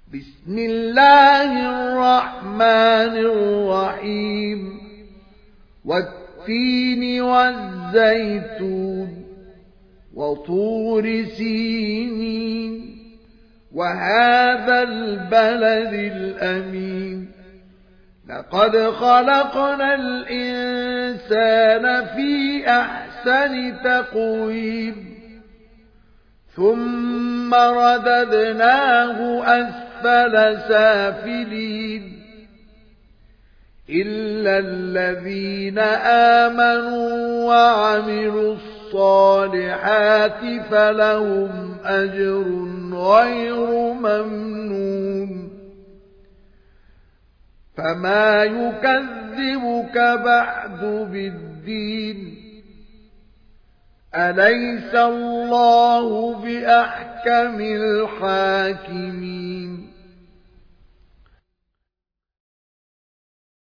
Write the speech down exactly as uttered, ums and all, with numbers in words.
بسم الله الرحمن الرحيم والتين والزيتون وطور سينين وهذا البلد الأمين لقد خلقنا الإنسان في أحسن تقويم ثم رددناه أسفل سافلين إلا الذين آمنوا وعملوا الصالحات فلهم أجر غير ممنون فما يكذبك بعد بالدين أليس الله بأحكم الحاكمين